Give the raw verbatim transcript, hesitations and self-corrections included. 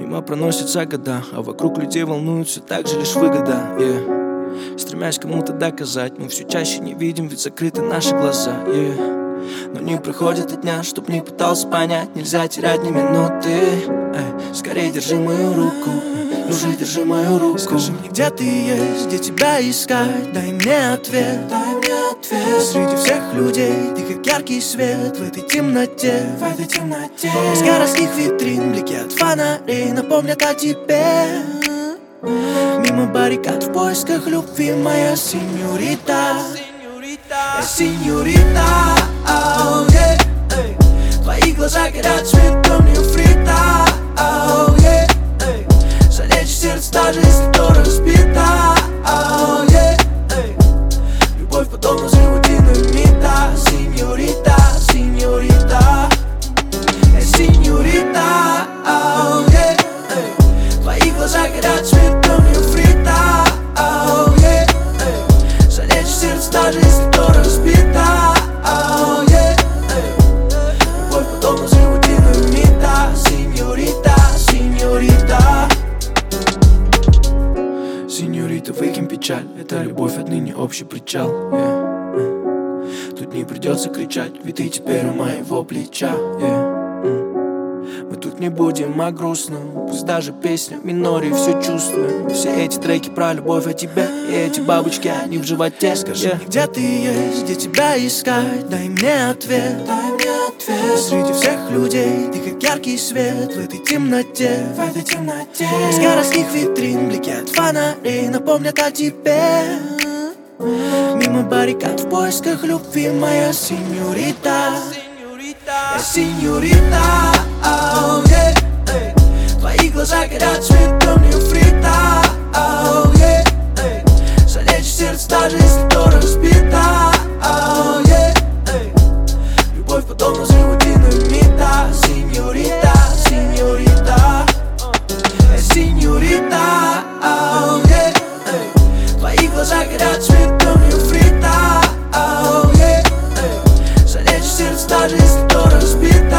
Мимо проносятся года, а вокруг людей волнует все так же лишь выгода, yeah. Стремясь кому-то доказать, мы все чаще не видим, ведь закрыты наши глаза, yeah. Но не проходит и дня, чтоб не пытался понять, нельзя терять ни минуты, эй. Скорее держи мою руку, ну же держи мою руку. Скажи мне, где ты есть, где тебя искать, дай мне ответ, дай мне ответ. Среди всех людей ты как яркий свет в этой темноте, в этой темноте. Из городских витрин блики от фонарей напомнят о тебе. Мимо баррикад в поисках любви, моя сеньорита, сеньорита, oh, yeah, эй. Твои глаза горят цветом нефрита, oh, yeah, эй. Залечь сердце, даже если то разбито, oh, yeah, эй. Любовь подобна взрыву динамита, сеньорита, сеньорита, эй, сеньорита, oh, yeah, эй. Твои глаза горят цветом нефрита, oh, yeah, эй. Залечь сердце, даже если то разбито, oh, yeah, эй. Любовь подобна взрыву динамита, сеньорита, сеньорита. Сеньорита, выкинь печаль, это любовь отныне общий причал, yeah. Тут не придется кричать, ведь ты теперь у моего плеча, yeah. Мы тут не будем о грустном, пусть даже песня в миноре, все чувствуем. Все эти треки про любовь о тебе, и эти бабочки, они в животе. Скажи yeah. мне, где ты есть, где тебя искать, дай мне ответ, дай мне ответ. Среди всех людей ты как яркий свет в этой темноте, в этой темноте. Из городских витрин блики от фонарей напомнят о тебе. Мимо баррикад в поисках любви, моя сеньорита, сеньорита, oh, yeah, эй. Твои глаза горят цветом нефрита, oh, yeah, эй. Залечь сердце, даже если то разбито, oh, yeah, эй. Любовь подобна взрыву динамита, сеньорита, сеньорита, эй, сеньорита, oh, yeah, эй. Твои глаза горят цветом нефрита, oh, yeah, эй. Залечь сердце, даже если то разбито.